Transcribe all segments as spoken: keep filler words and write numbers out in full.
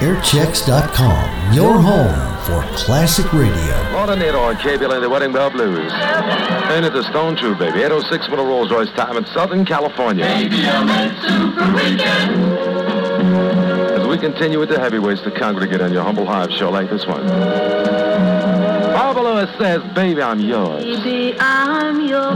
airchecks dot com, your home for classic radio. Lauderdale on K B L A, the Wedding Bell Blues. And it's a Stone True, baby. eight oh six with a Rolls-Royce time in Southern California. K B L A Super Weekend. As we continue with the heavyweights to congregate on your humble hive show like this one. Barbara Lewis says, baby, I'm yours. Baby, I'm yours.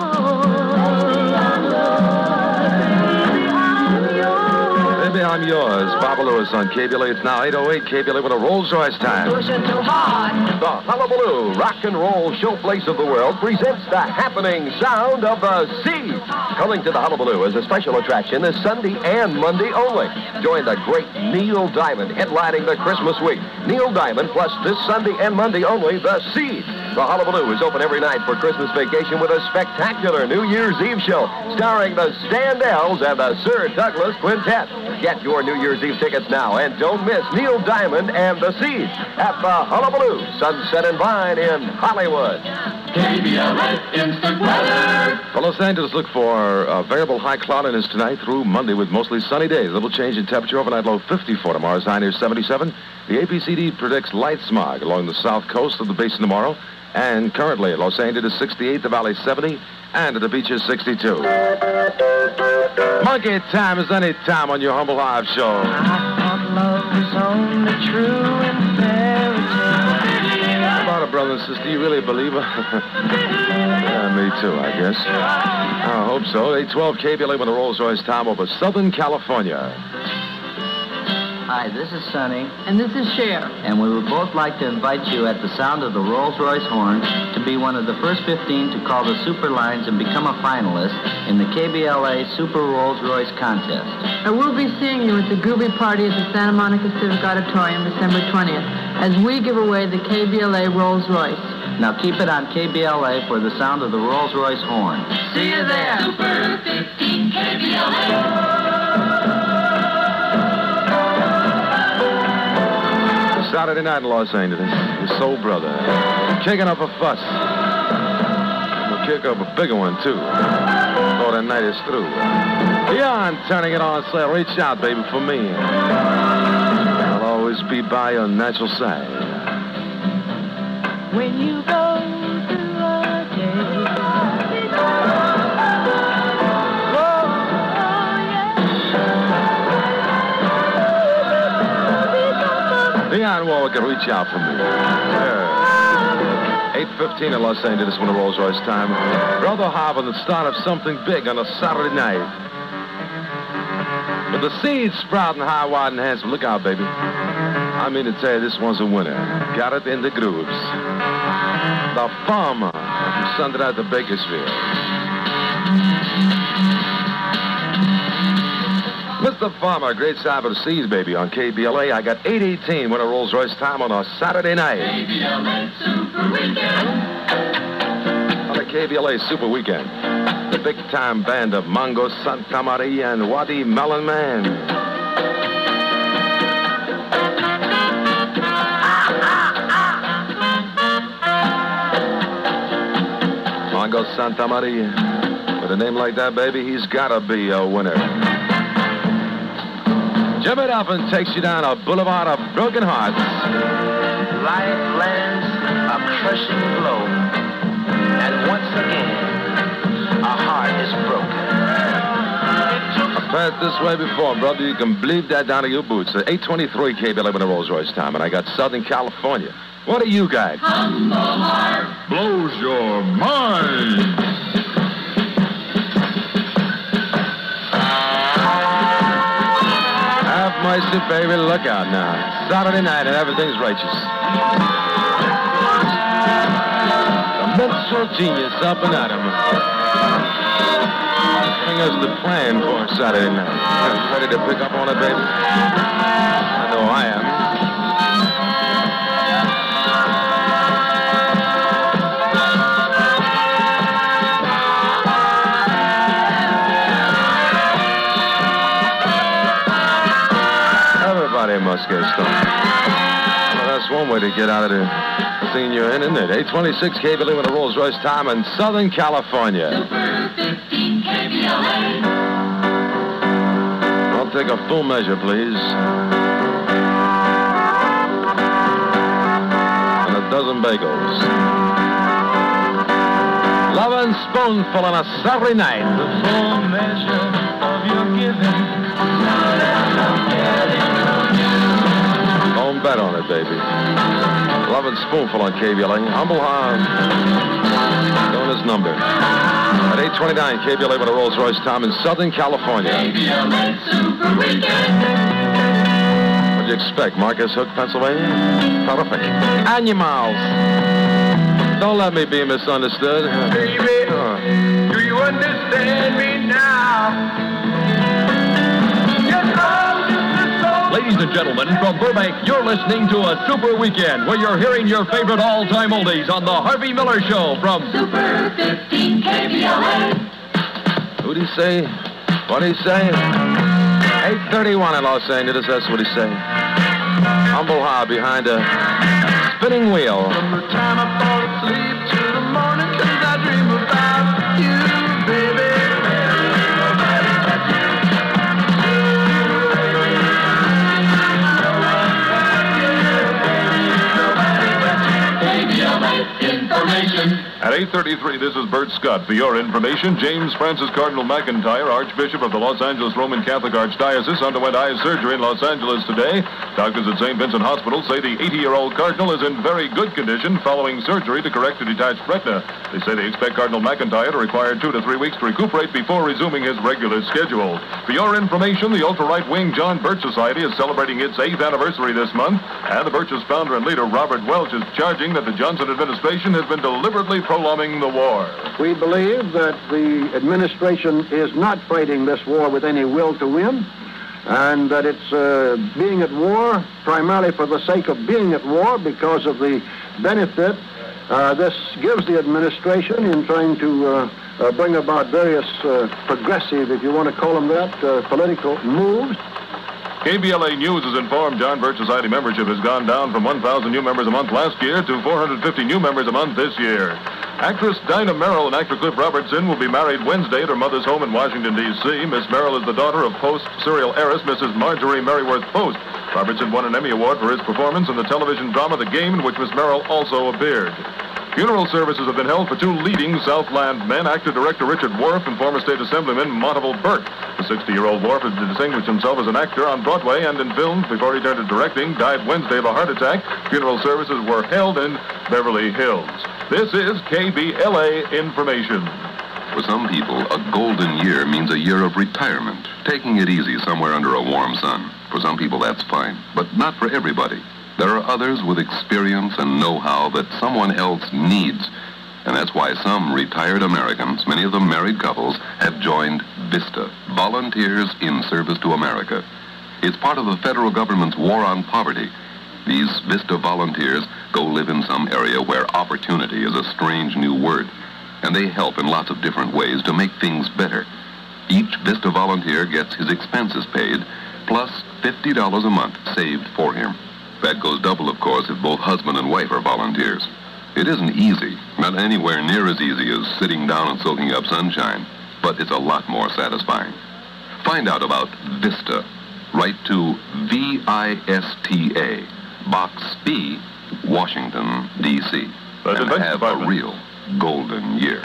Baby, I'm yours. Barbara Lewis on K B L A. It's now eight oh eight K B L A with a Rolls-Royce time. Pushing too hard. The Hullabaloo Rock and Roll Showplace of the World presents the happening sound of the sea. Coming to the Hullabaloo as a special attraction this Sunday and Monday only. Join the great Neil Diamond headlining the Christmas week. Neil Diamond plus this Sunday and Monday only, the Sea. The Hullabaloo is open every night for Christmas vacation with a spectacular New Year's Eve show starring the Standells and the Sir Douglas Quintet. Get your New Year's Eve tickets now and don't miss Neil Diamond and the Sea at the Hullabaloo, Sunset and Vine in Hollywood. K B L A Instant Weather. For Los Angeles, look for uh, variable high cloudiness tonight through Monday with mostly sunny days. A little change in temperature, overnight low fifty-four. Tomorrow's high near seventy-seven. The A P C D predicts light smog along the south coast of the basin tomorrow. And currently, Los Angeles sixty-eight, the Valley seventy, and at the beaches sixty-two. Monkey time is any time on your Humble Hive show. I thought love was only true in fairy tales. How about it, brother and sister? You really believe her? Yeah, me too, I guess. I hope so. eight twelve K B L A with a Rolls-Royce time over Southern California. Hi, this is Sonny, And this is Cher. and we would both like to invite you at the sound of the Rolls-Royce horn to be one of the first fifteen to call the Super Lines and become a finalist in the K B L A Super Rolls-Royce contest. I will be seeing you at the Gooby Party at the Santa Monica Civic Auditorium December twentieth as we give away the K B L A Rolls-Royce. Now keep it on K B L A for the sound of the Rolls-Royce horn. See you there. Super fifteen K B L A. Saturday night in Los Angeles, your soul brother, kicking up a fuss. We'll kick up a bigger one, too. Before the night is through. Beyond turning it on, say, reach out, baby, for me. I'll always be by your natural side. When you go through a day. Leon Warwick can reach out for me. Yeah. eight fifteen in Los Angeles when the Rolls-Royce time. Brother Harvard, the start of something big on a Saturday night. With the seeds sprouting high, wide, and handsome. Look out, baby. I mean to tell you, this one's a winner. Got it in the grooves. The Farmer from Sunday night to Bakersfield. Mister Farmer, great side of the seas, baby, on K B L A. I got eight eighteen when a Rolls-Royce time on a Saturday night. K B L A Super Weekend. On a K B L A Super Weekend, the big-time band of Mongo Santa Maria and Wadi Melon Man. Mongo Santa Maria. With a name like that, baby, he's gotta be a winner. Jimmy Duffin takes you down a boulevard of broken hearts. Life lands a crushing blow, and once again, a heart is broken. I've passed this way before, brother. You can believe that down to your boots. eight twenty-three K B L A with a Rolls-Royce time, and I got Southern California. What do you got? Humble Heart. Blows your mind. Have mercy, baby. Look out now. Saturday night and everything's righteous. The mental genius up and at him. Giving us the plan for Saturday night. Ready to pick up on it, baby? I know I am. Everybody must get stoned. Well, that's one way to get out of the scene you're in, isn't it? eight twenty-six K B L A with a Rolls-Royce time in Southern California. Super fifteen K B L A. I'll take a full measure, please. and bagels. Love and Spoonful on a Saturday night. The full measure of your giving. Don't bet on it, baby. Love and Spoonful on K B L A. Humble Hahn. Doing his number. At eight twenty-nine, K B L A with a Rolls-Royce Tom in Southern California. K B L A Super Weekend. What'd you expect? Marcus Hook, Pennsylvania? Terrific. Animals. Don't let me be misunderstood. Baby, Oh. do you understand me now? Yes, I'm just a soul. Ladies and gentlemen, from Burbank, you're listening to a Super Weekend where you're hearing your favorite all-time oldies on the Harvey Miller Show from Super fifteen K B L A. Who'd he say? What'd he say? eight thirty-one in Los Angeles, that's what he said. Humble Ha behind a spinning wheel. From the time I fall asleep to the morning, 'cause I dream about you, baby. Nobody but you. K B L A Information. At eight thirty-three, this is Bert Scott. For your information, James Francis Cardinal McIntyre, Archbishop of the Los Angeles Roman Catholic Archdiocese, underwent eye surgery in Los Angeles today. Doctors at Saint Vincent Hospital say the eighty-year-old Cardinal is in very good condition following surgery to correct a detached retina. They say they expect Cardinal McIntyre to require two to three weeks to recuperate before resuming his regular schedule. For your information, the ultra-right-wing John Birch Society is celebrating its eighth anniversary this month, and the Birch's founder and leader, Robert Welch, is charging that the Johnson administration has been deliberately prolonging the war. We believe that the administration is not fighting this war with any will to win, and that it's uh, being at war primarily for the sake of being at war because of the benefit uh, this gives the administration in trying to uh, uh, bring about various uh, progressive, if you want to call them that, uh, political moves. K B L A News has informed John Birch Society membership has gone down from one thousand new members a month last year to four hundred fifty new members a month this year. Actress Dinah Merrill and actor Cliff Robertson will be married Wednesday at her mother's home in Washington, D C Miss Merrill is the daughter of Post serial heiress Missus Marjorie Merriworth Post. Robertson won an Emmy Award for his performance in the television drama The Game, in which Miss Merrill also appeared. Funeral services have been held for two leading Southland men, actor-director Richard Worf and former state assemblyman Monteval Burke. The sixty-year-old Worf has distinguished himself as an actor on Broadway and in films before he turned to directing, died Wednesday of a heart attack. Funeral services were held in Beverly Hills. This is K B L A Information. For some people, a golden year means a year of retirement, taking it easy somewhere under a warm sun. For some people, that's fine, but not for everybody. There are others with experience and know-how that someone else needs. And that's why some retired Americans, many of them married couples, have joined VISTA, Volunteers in Service to America. It's part of the federal government's war on poverty. These VISTA volunteers go live in some area where opportunity is a strange new word. And they help in lots of different ways to make things better. Each VISTA volunteer gets his expenses paid, plus fifty dollars a month saved for him. That goes double, of course, if both husband and wife are volunteers. It isn't easy, not anywhere near as easy as sitting down and soaking up sunshine, but it's a lot more satisfying. Find out about VISTA. Write to V I S T A, Box B, Washington, D C And have a real golden year.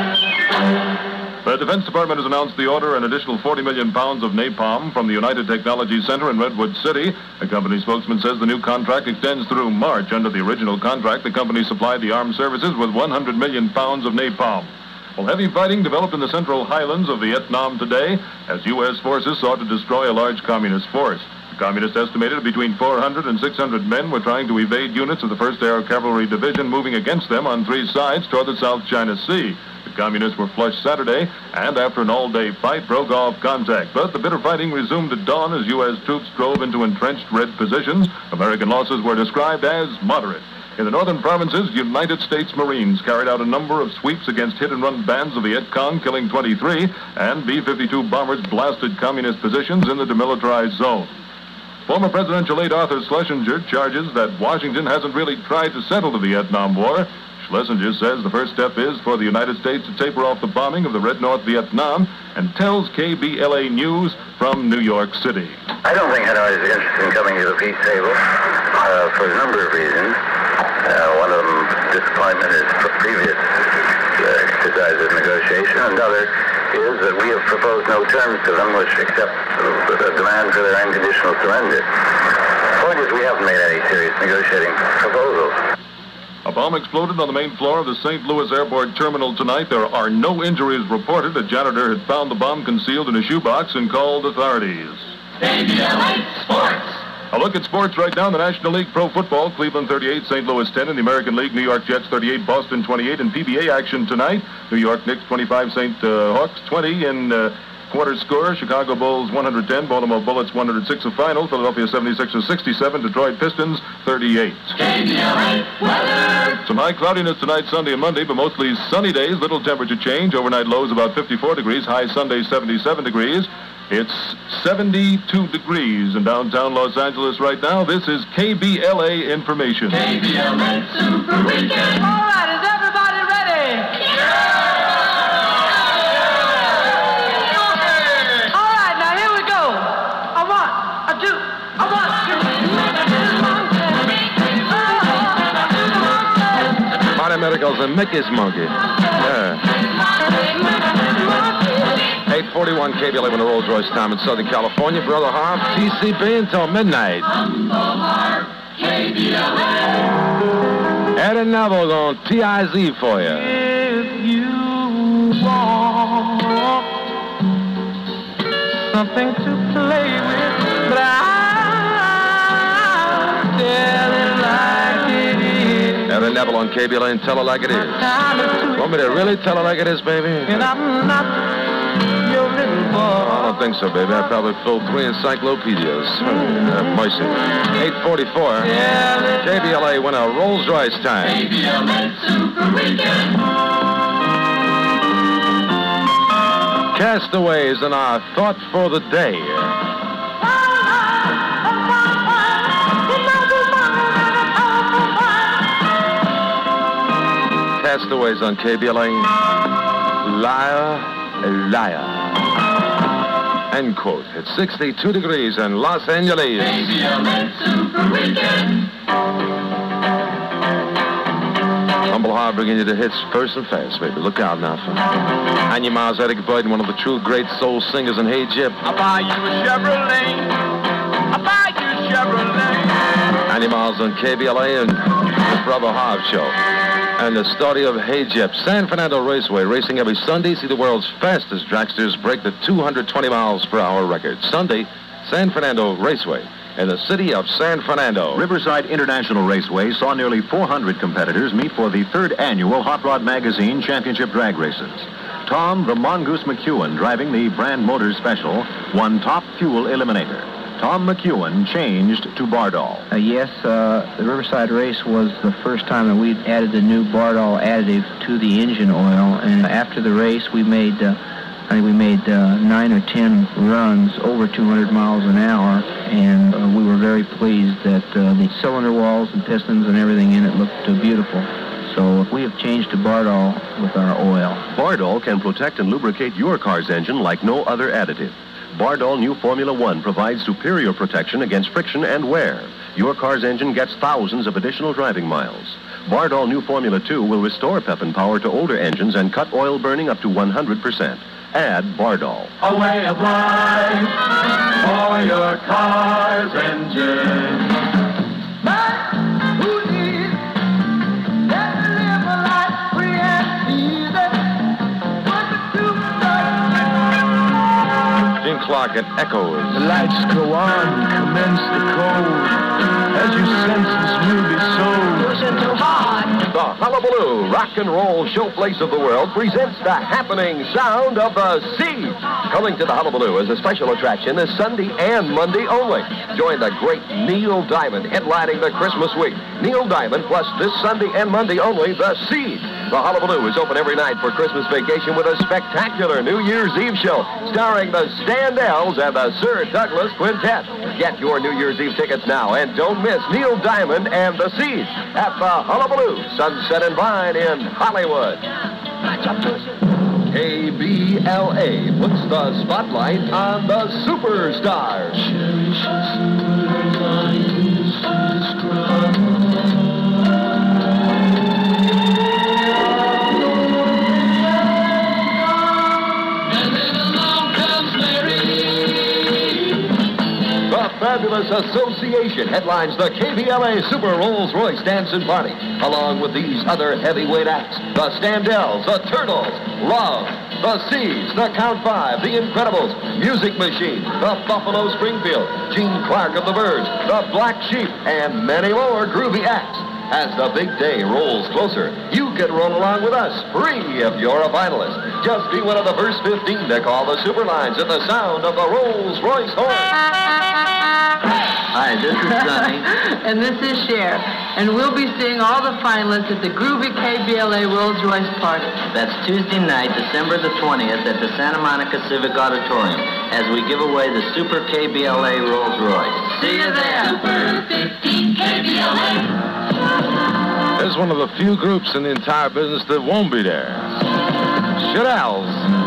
The Defense Department has announced the order an additional forty million pounds of napalm from the United Technology Center in Redwood City. A company spokesman says the new contract extends through March. Under the original contract, the company supplied the armed services with one hundred million pounds of napalm. Well, heavy fighting developed in the central highlands of Vietnam today as U S forces sought to destroy a large communist force. The communists estimated between four hundred and six hundred men were trying to evade units of the first Air Cavalry Division moving against them on three sides toward the South China Sea. The communists were flushed Saturday, and after an all-day fight, broke off contact. But the bitter fighting resumed at dawn as U S troops drove into entrenched red positions. American losses were described as moderate. In the northern provinces, United States Marines carried out a number of sweeps against hit-and-run bands of Viet Cong, killing twenty-three, and B fifty-two bombers blasted communist positions in the demilitarized zone. Former presidential aide Arthur Schlesinger charges that Washington hasn't really tried to settle the Vietnam War. Schlesinger says the first step is for the United States to taper off the bombing of the Red North Vietnam and tells K B L A News from New York City. I don't think Hanoi is interested in coming to the peace table uh, for a number of reasons. Uh, one of them, disappointment is previous uh, exercise of negotiation. Another is that we have proposed no terms to them which accept the demand for their unconditional surrender. The point is we haven't made any serious negotiating proposals. A bomb exploded on the main floor of the Saint Louis Airport Terminal tonight. There are no injuries reported. A janitor had found the bomb concealed in a shoebox and called authorities. K B L A Sports. A look at sports right now in the National League Pro Football. Cleveland thirty-eight, Saint Louis ten. In the American League, New York Jets thirty-eight, Boston twenty-eight. In P B A action tonight, New York Knicks twenty-five, Saint Uh, Hawks twenty. In uh, quarter score, Chicago Bulls one hundred ten, Baltimore Bullets one hundred six. A final, Philadelphia seventy-sixers sixty-seven, Detroit Pistons thirty-eight. K B L A weather. Some high cloudiness tonight, Sunday and Monday, but mostly sunny days. Little temperature change. Overnight lows about fifty-four degrees. High Sunday seventy-seven degrees. It's seventy-two degrees in downtown Los Angeles right now. This is K B L A information. K B L A Super Weekend. All right, is everybody ready? All right, now here we go. A one, a two, a one, two. Marty Medicals and Mickey's Monkey. Yeah. eight forty-one K B L A when the Rolls Royce time in Southern California. Brother Harp, T C B until midnight. K B L A. Eddie Neville's on T I Z for you. If you want something to play with, but I'll tell it like it is. Eddie Neville on K B L A and tell it like it is. Want me to really tell it like it is, baby? And I'm not your little boy. I don't think so, baby. I probably filled three encyclopedias. Uh, mercy. eight forty-four. K B L A win a Rolls Royce time. K B L A Super Weekend. Castaways and our thought for the day. Castaways on K B L A. Liar, liar. End quote. It's sixty-two degrees in Los Angeles. K B L A Super Weekend. Humble Hard bringing you the hits first and fast, baby. Look out now. Anya Miles, Eric Burdon, one of the true great soul singers in Hey Jip. I'll buy you a Chevrolet. I'll buy you a Chevrolet. Anya Miles on K B L A and the Brother Harv Show. And the story of Hey Jip. San Fernando Raceway, racing every Sunday. See the world's fastest dragsters break the two hundred twenty miles per hour record. Sunday, San Fernando Raceway in the city of San Fernando. Riverside International Raceway saw nearly four hundred competitors meet for the third annual Hot Rod Magazine Championship Drag Races. Tom the Mongoose McEwen, driving the Brand Motors Special, won Top Fuel Eliminator. Tom McEwen changed to Bardol. Uh, yes, uh, the Riverside race was the first time that we added the new Bardol additive to the engine oil, and after the race we made, uh, I think we made uh, nine or ten runs over two hundred miles an hour, and uh, we were very pleased that uh, the cylinder walls and pistons and everything in it looked uh, beautiful. So we have changed to Bardol with our oil. Bardol can protect and lubricate your car's engine like no other additive. Bardol New Formula One provides superior protection against friction and wear. Your car's engine gets thousands of additional driving miles. Bardol New Formula Two will restore pep and power to older engines and cut oil burning up to one hundred percent. Add Bardol. A way of life for your car's engine. Man who needs that live a life free and easy. What to do? Gene Clark at Echoes. The lights go on, commence the code. As you sense this movie sold. Pushing too hard. The Hullabaloo Rock and Roll Showplace of the World presents the happening sound of the Siege. Coming to the Hullabaloo as a special attraction this Sunday and Monday only. Join the great Neil Diamond headlining the Christmas week. Neil Diamond plus this Sunday and Monday only, the Siege. The Hullabaloo is open every night for Christmas vacation with a spectacular New Year's Eve show starring the Standells and the Sir Douglas Quintet. Get your New Year's Eve tickets now and don't miss Neil Diamond and the Siege at the Hullabaloo, Sunset and Vine in Hollywood. K B L A puts the spotlight on the superstars. Motorsports Association headlines the K B L A Super Rolls-Royce Dance and Party, along with these other heavyweight acts: the Standells, the Turtles, Love, the Seas, the Count Five, the Incredibles, Music Machine, the Buffalo Springfield, Gene Clark of the Byrds, the Black Sheep, and many more groovy acts. As the big day rolls closer, you can roll along with us free if you're a finalist. Just be one of the first fifteen to call the Superlines at the sound of the Rolls-Royce horn. Hi, this is Sonny. And this is Cher. And we'll be seeing all the finalists at the groovy K B L A Rolls-Royce party. That's Tuesday night, December the twentieth, at the Santa Monica Civic Auditorium, as we give away the Super K B L A Rolls-Royce. See you there. Super fifteen K B L A. There's one of the few groups in the entire business that won't be there. Shadell's.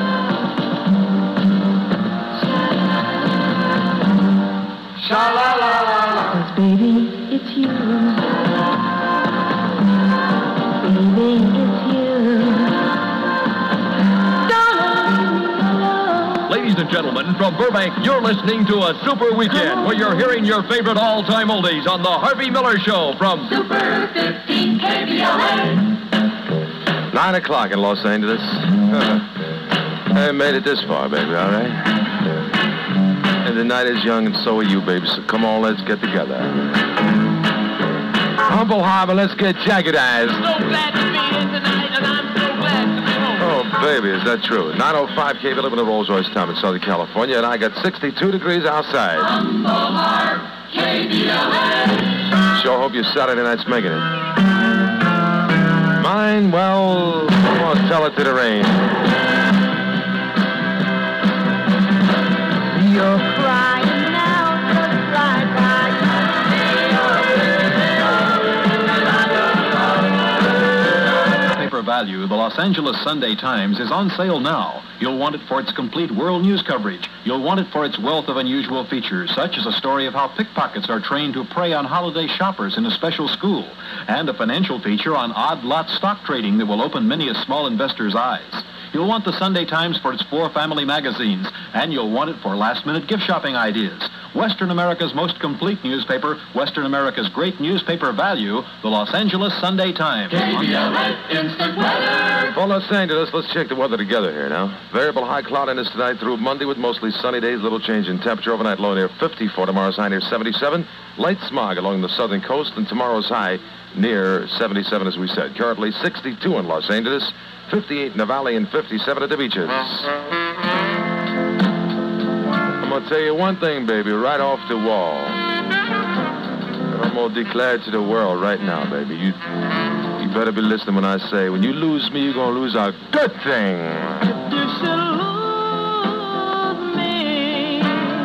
Sha-la-la-la-la. 'Cause baby, it's you. Baby, it's you. Don't leave me alone. Ladies and gentlemen, from Burbank, you're listening to a Super Weekend where you're hearing your favorite all-time oldies on the Harvey Miller Show from Super fifteen K B L A. Nine o'clock in Los Angeles. Uh, I made it this far, baby, all right? And the night is young, and so are you, baby, so come on, let's get together. Humble Harbor, let's get jagged eyes. So glad to be here tonight, and I'm so glad to be home. Oh, baby, is that true? nine oh five K B L A in the Rolls-Royce time in Southern California, and I got sixty-two degrees outside. Humble Harbor, K B L A. Sure hope your Saturday night's making it. Mine, well, come on, tell it to the rain. You're crying now, just like I Paper value, the Los Angeles Sunday Times is on sale now. You'll want it for its complete world news coverage. You'll want it for its wealth of unusual features, such as a story of how pickpockets are trained to prey on holiday shoppers in a special school, and a financial feature on odd lot stock trading that will open many a small investor's eyes. You'll want the Sunday Times for its four family magazines, and you'll want it for last-minute gift shopping ideas. Western America's most complete newspaper, Western America's great newspaper value, the Los Angeles Sunday Times. K B L A Instant Weather. For Los Angeles, let's check the weather together here now. Variable high cloudiness tonight through Monday with mostly sunny days, little change in temperature. Overnight low near fifty-four, tomorrow's high near seventy-seven. Light smog along the southern coast, and tomorrow's high near seventy-seven, as we said. Currently sixty-two in Los Angeles, fifty-eight in the valley, and fifty-seven at the beaches. I'm going to tell you one thing, baby, right off the wall. I'm going to declare to the world right now, baby. You, you better be listening when I say, when you lose me, you're going to lose a good thing. You should lose me.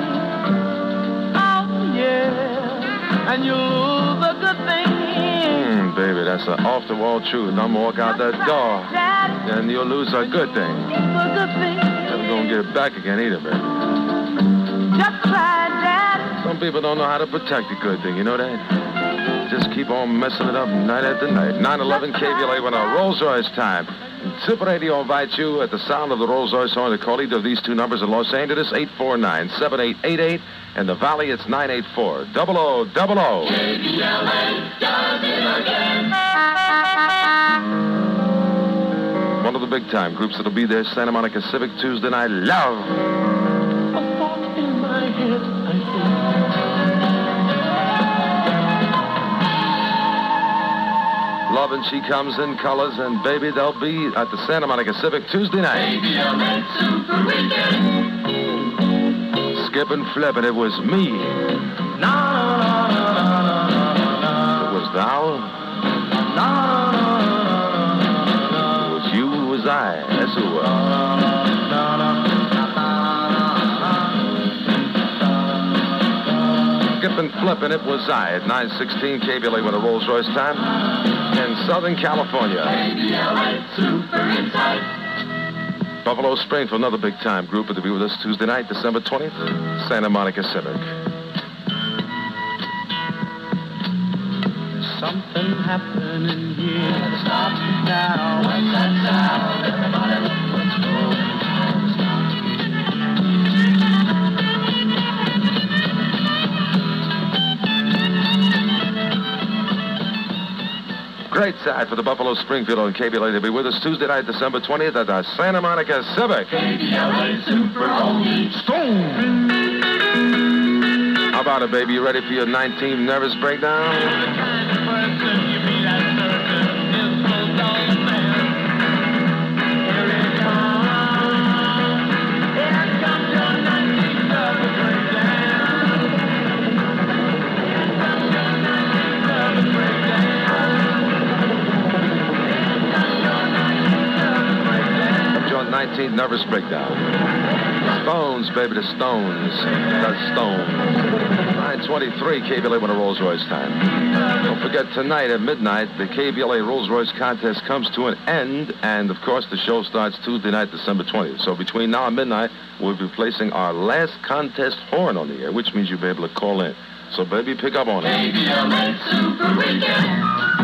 Oh, yeah. And you lose a good thing. Mm, baby, that's an off-the-wall truth. I'm going to walk out that door, and you'll lose a good thing. Never going to get it back again either, baby. Just try that. Some people don't know how to protect a good thing, you know that? Just keep on messing it up night after night. nine eleven K B L A when a Rolls-Royce time. And Super Radio invites you at the sound of the Rolls-Royce horn to call either of these two numbers in Los Angeles, eight four nine, seven eight eight eight. And the Valley, it's nine eight four, double O, double O. K B L A does it again. One of the big-time groups that'll be there, Santa Monica Civic Tuesday night. Love. Love, and she comes in colors, and baby, they'll be at the Santa Monica Civic Tuesday night. K B L A Super Weekend. Skip and flip, and it was me. No, no, no, no, no, no. It was thou. No, no, no, It was you, it was I. That's who it was. Skip and flip, and it was I at nine sixteen K B L A with a Rolls-Royce time in Southern California. K B L A Super Insight. Buffalo Springfield, another big-time group, to be with us Tuesday night, December twentieth, Santa Monica Civic. There's something happening here. Stop it now. What's that sound? Everybody look what's going on. Great side for the Buffalo Springfield on K B L A to be with us Tuesday night, December twentieth at the Santa Monica Civic. K B L A Super Oldie. Stone! How about it, baby? You ready for your nineteenth nervous breakdown? nineteenth nervous breakdown. Stones, baby, the Stones. The Stones. nine twenty-three, K B L A win a Rolls-Royce time. Don't forget, tonight at midnight, the K B L A Rolls-Royce contest comes to an end, and, of course, the show starts Tuesday night, December twentieth. So between now and midnight, we'll be placing our last contest horn on the air, which means you'll be able to call in. So, baby, pick up on it. K B L A Super Weekend.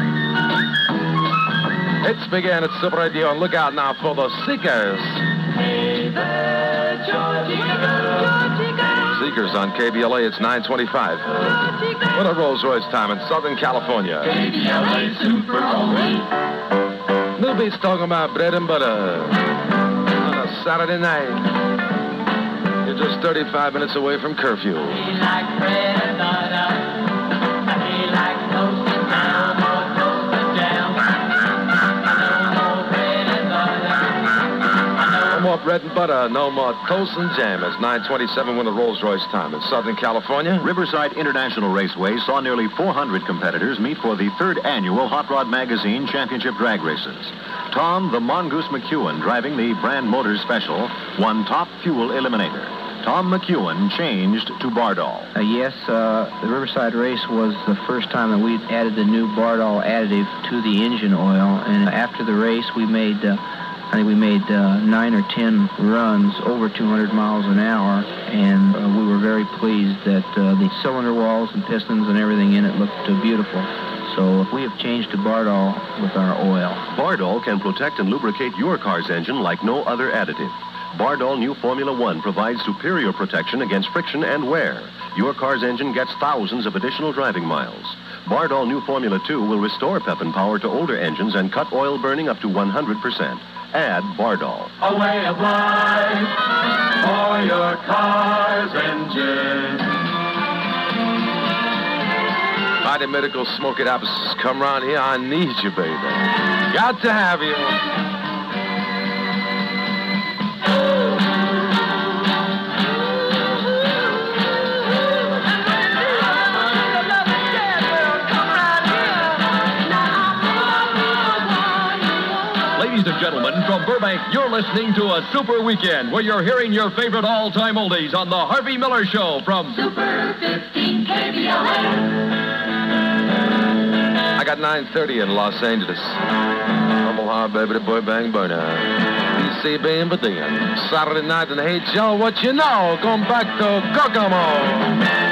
It's began at Super Radio, and look out now for the Seekers. Hey there, Georgie girl, Georgie girl. Seekers on K B L A, it's nine twenty-five. What a Rolls-Royce time in Southern California. K B L A Super Oldie. New Beats talking about bread and butter on a Saturday night. You're just thirty-five minutes away from curfew. He likes bread and butter. He likes toasted down, more toasted jam. No more bread and butter, no more toast and jam. It's nine twenty-seven when the Rolls-Royce time in Southern California. Riverside International Raceway saw nearly four hundred competitors meet for the third annual Hot Rod Magazine Championship Drag Races. Tom the Mongoose McEwen, driving the Brand Motors Special, won Top Fuel Eliminator. Tom McEwen changed to Bardol. Uh, yes, uh, the Riverside race was the first time that we added the new Bardol additive to the engine oil, and after the race we made... Uh, I think we made uh, nine or ten runs over two hundred miles an hour, and uh, we were very pleased that uh, the cylinder walls and pistons and everything in it looked uh, beautiful. So we have changed to Bardol with our oil. Bardol can protect and lubricate your car's engine like no other additive. Bardol New Formula One provides superior protection against friction and wear. Your car's engine gets thousands of additional driving miles. Bardol New Formula Two will restore pep and power to older engines and cut oil burning up to one hundred percent. Add Bardol. A way of life for your car's engine. Mighty Medical Smoke It Apps, come around here. I need you, baby. Got to have you. Ladies and gentlemen, from Burbank, you're listening to a Super Weekend where you're hearing your favorite all-time oldies on the Harvey Miller Show from Super fifteen K B L A. I got nine thirty in Los Angeles. Trouble hard, baby, the boy bang burner. B C B and Bedian. Saturday night and Hey Joe, what you know? Going back to Kokomo.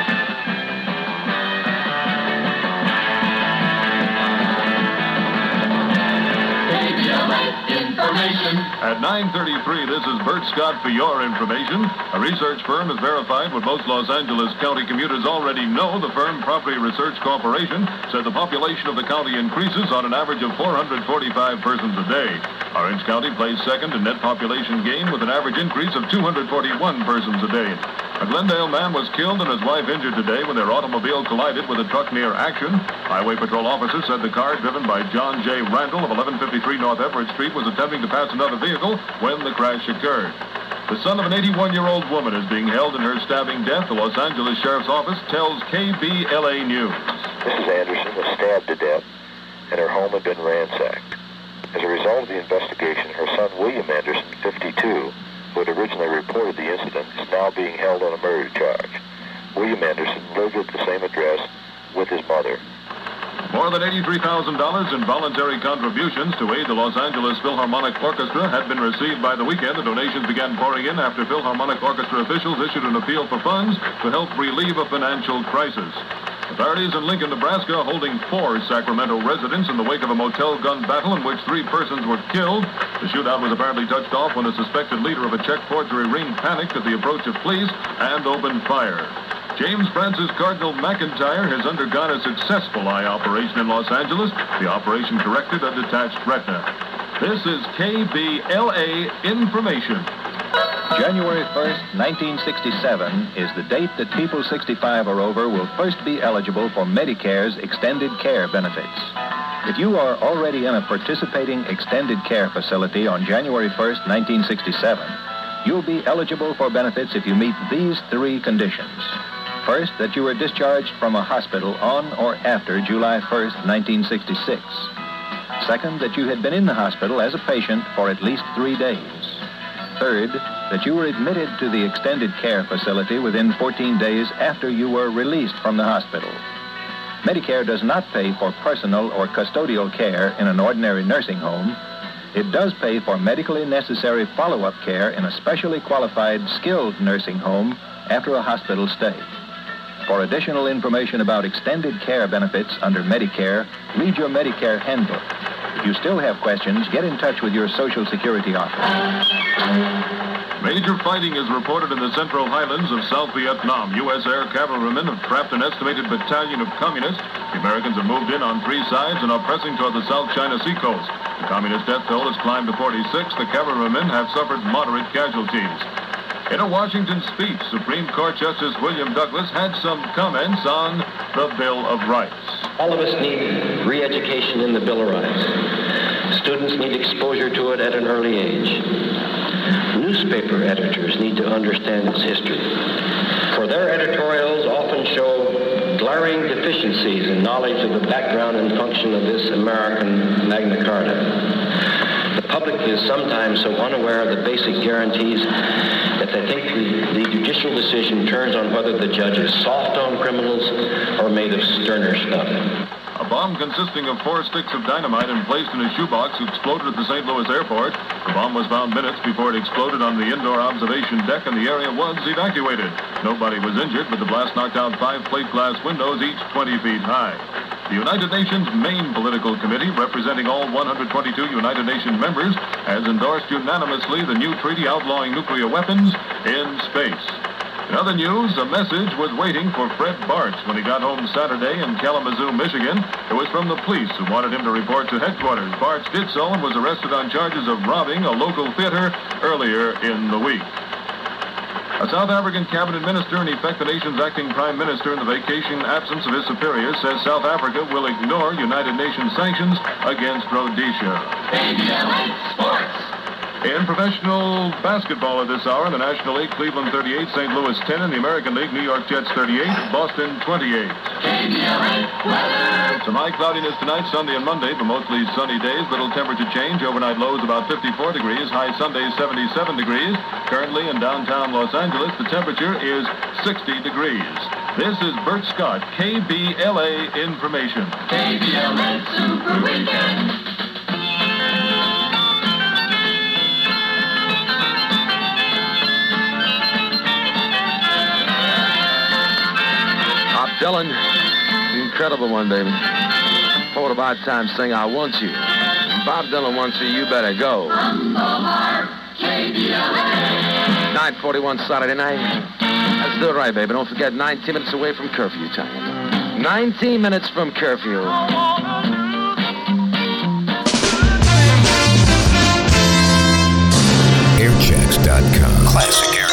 Information. At nine thirty-three, this is Bert Scott for your information. A research firm has verified what most Los Angeles County commuters already know. The firm Property Research Corporation said the population of the county increases on an average of four hundred forty-five persons a day. Orange County plays second in net population gain with an average increase of two hundred forty-one persons a day. A Glendale man was killed and his wife injured today when their automobile collided with a truck near Action. Highway Patrol officers said the car driven by John J. Randall of eleven fifty-three North Everett Street was attempting to pass another vehicle when the crash occurred. The son of an eighty-one-year-old woman is being held in her stabbing death. The Los Angeles Sheriff's Office tells K B L A News. Missus Anderson was stabbed to death and her home had been ransacked. As a result of the investigation, her son William Anderson, fifty-two, who had originally reported the incident, is now being held on a murder charge. William Anderson lived at the same address with his mother. More than eighty-three thousand dollars in voluntary contributions to aid the Los Angeles Philharmonic Orchestra had been received by the weekend. The donations began pouring in after Philharmonic Orchestra officials issued an appeal for funds to help relieve a financial crisis. Authorities in Lincoln, Nebraska, holding four Sacramento residents in the wake of a motel gun battle in which three persons were killed. The shootout was apparently touched off when a suspected leader of a check forgery ring panicked at the approach of police and opened fire. James Francis Cardinal McIntyre has undergone a successful eye operation in Los Angeles. The operation corrected a detached retina. This is K B L A Information. January first, nineteen sixty-seven is the date that people sixty-five or over will first be eligible for Medicare's extended care benefits. If you are already in a participating extended care facility on January first, nineteen sixty-seven, you'll be eligible for benefits if you meet these three conditions. First, that you were discharged from a hospital on or after July first, nineteen sixty-six. Second, that you had been in the hospital as a patient for at least three days. Third, that you were admitted to the extended care facility within fourteen days after you were released from the hospital. Medicare does not pay for personal or custodial care in an ordinary nursing home. It does pay for medically necessary follow-up care in a specially qualified, skilled nursing home after a hospital stay. For additional information about extended care benefits under Medicare, read your Medicare handbook. If you still have questions, get in touch with your Social Security office. Major fighting is reported in the central highlands of South Vietnam. U S air cavalrymen have trapped an estimated battalion of communists. The Americans have moved in on three sides and are pressing toward the South China Sea coast. The communist death toll has climbed to forty-six. The cavalrymen have suffered moderate casualties. In a Washington speech, Supreme Court Justice William Douglas had some comments on the Bill of Rights. All of us need re-education in the Bill of Rights. Students need exposure to it at an early age. Newspaper editors need to understand its history, for their editorials often show glaring deficiencies in knowledge of the background and function of this American Magna Carta. The public is sometimes so unaware of the basic guarantees that they think the, the judicial decision turns on whether the judge is soft on criminals or made of sterner stuff. A bomb consisting of four sticks of dynamite and placed in a shoebox exploded at the Saint Louis airport. The bomb was found minutes before it exploded on the indoor observation deck, and the area was evacuated. Nobody was injured, but the blast knocked out five plate glass windows, each twenty feet high. The United Nations main political committee, representing all one hundred twenty-two United Nations members, has endorsed unanimously the new treaty outlawing nuclear weapons in space. In other news, a message was waiting for Fred Bartz when he got home Saturday in Kalamazoo, Michigan. It was from the police who wanted him to report to headquarters. Bartz did so and was arrested on charges of robbing a local theater earlier in the week. A South African cabinet minister, in effect the nation's acting prime minister in the vacation absence of his superiors, says South Africa will ignore United Nations sanctions against Rhodesia. K B L A Sports. In professional basketball at this hour, in the National League, Cleveland thirty-eight, Saint Louis ten. In the American League, New York Jets thirty-eight, Boston twenty-eight. K B L A weather. Some high cloudiness tonight, Sunday and Monday, but mostly sunny days. Little temperature change. Overnight lows about fifty-four degrees. High Sunday seventy-seven degrees. Currently in downtown Los Angeles, the temperature is sixty degrees. This is Bert Scott, K B L A Information. K B L A Super Weekend. Dylan, incredible one, baby. What about time sing I Want You? When Bob Dylan wants you, you better go. K B L A. nine forty-one Saturday night. Let's do it right, baby. Don't forget, nineteen minutes away from curfew time. nineteen minutes from curfew. airchecks dot com. Classic